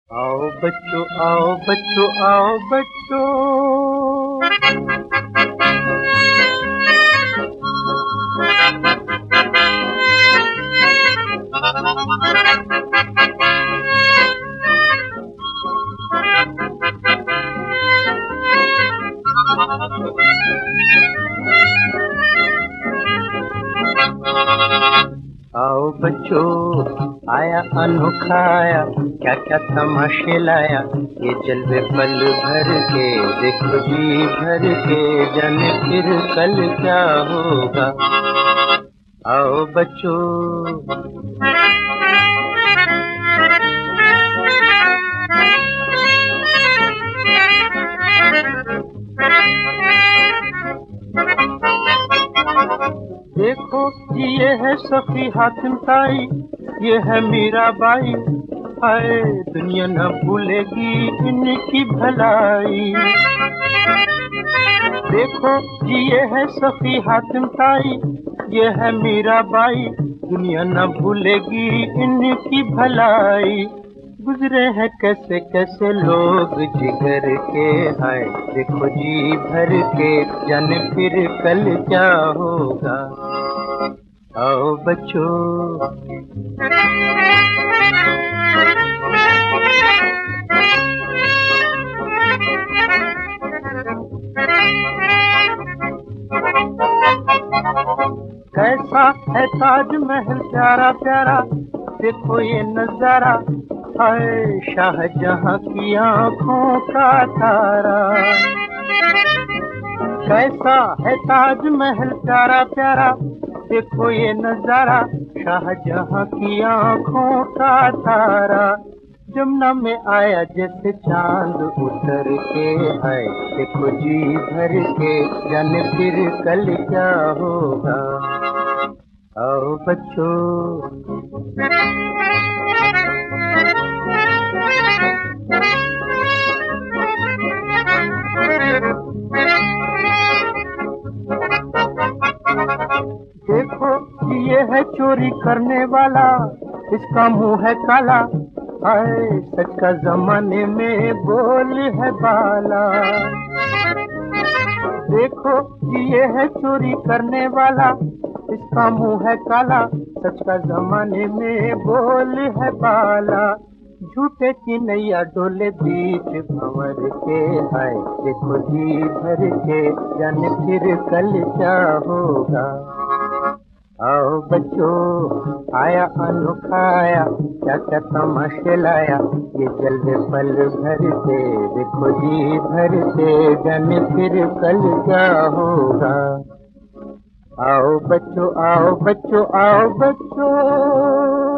आओ बच्चों आओ बच्चों। आओ बच्चों आया अनोखा आया, क्या क्या तमाशे लाया, ये जलवे पल भर के देखो जी भर के, जाने फिर कल क्या होगा। आओ बच्चों। देखो ये है सखी हातिम ताई, ये है मीराबाई, हाय दुनिया न भूलेगी इनकी भलाई। देखो ये है सखी हातिम ताई, ये है मीराबाई, दुनिया न भूलेगी इनकी भलाई। गुजरे हैं कैसे कैसे लोग जिगर के, हाय देखो जी भर के, जाने फिर कल क्या होगा। आओ बच्चों। कैसा है ताजमहल प्यारा प्यारा, देखो ये नजारा, हाय शाहजहां की आंखों का तारा। कैसा है ताजमहल प्यारा प्यारा, देखो ये नजारा, शाहजहां की आंखों का तारा। जमुना में आया जैसे चांद उतर के, हाय देखो जी भर के, जाने फिर कल क्या होगा। आओ बच्चों। देखो ये है चोरी करने वाला, इसका मुंह है काला, हाय सच का जमाने में बोल है बाला। देखो ये है चोरी करने वाला, इसका मुंह है काला, सच का जमाने में बोल है बाला। झूठे की नैया डोले बीच भंवर के, हाय देखो जी भर के, जाने फिर कल क्या होगा। आओ बच्चों आया अनोखा आया, क्या क्या तमाशे लाया, ये जलवे पल भर के देखो जी भर के, जाने फिर कल क्या होगा। आओ बच्चों आओ बच्चों आओ बच्चों।